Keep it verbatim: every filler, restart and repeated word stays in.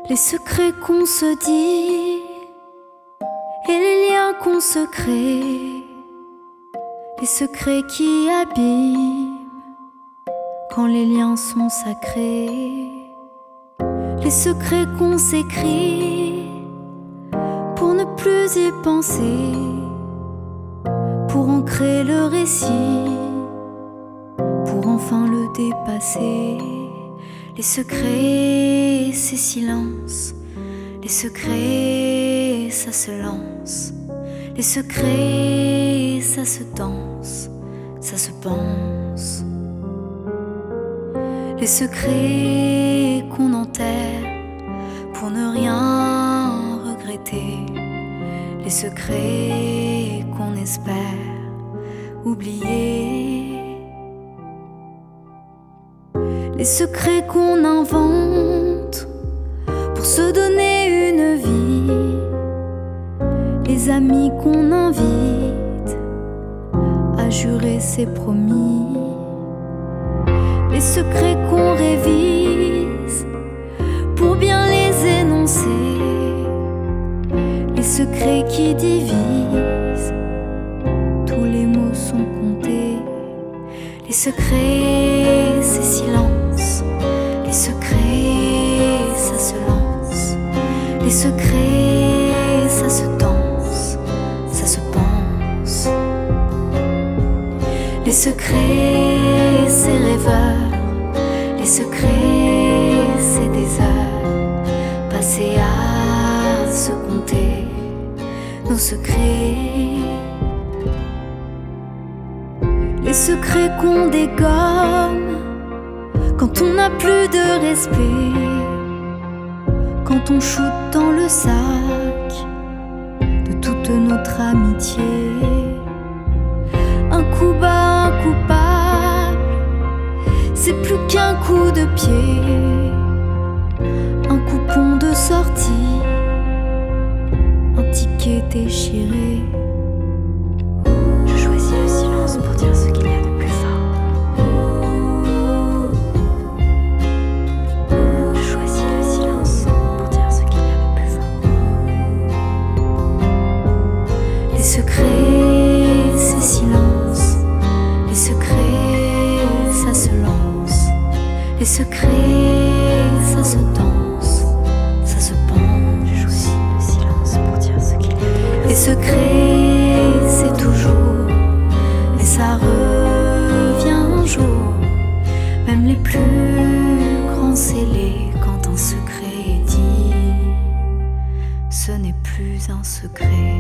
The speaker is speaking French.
les secrets qu'on se dit et les liens qu'on se crée, les secrets qui abîment quand les liens sont sacrés, les secrets qu'on s'écrit pour ne plus y penser, pour ancrer le récit, pour enfin le dépasser. Les secrets, ces silences, les secrets, ça se lance. Les secrets, ça se danse, ça se pense. Les secrets qu'on enterre pour ne rien regretter. Les secrets qu'on espère oublier. Les secrets qu'on invente pour se donner une vie. Les amis qu'on invite à jurer ses promis. Les secrets qu'on révise pour bien les énoncer. Les secrets qui divisent, tous les mots sont comptés. Les secrets, ces silences, les secrets, ça se lance. Les secrets, ça se danse, ça se pense. Les secrets, c'est rêveurs. Les secrets, c'est des heures passées à se compter nos secrets. Les secrets qu'on dégomme quand on n'a plus de respect, quand on shoot dans le sac de toute notre amitié. Un coup bas, un coupable, c'est plus qu'un coup de pied, un coupon de sortie, un ticket déchiré. Je choisis le silence pour dire ce qu'il y a de plus fort. Je choisis le silence pour dire ce qu'il y a de plus fort. Les secrets, ces silences, les secrets, ça se lance. Les secrets, ça se danse, ça se pense. Je choisis le silence pour dire ce qu'il y a de plus fort. Les secrets, c'est toujours, mais ça revient un jour. Même les plus grands scellés, quand un secret est dit, ce n'est plus un secret.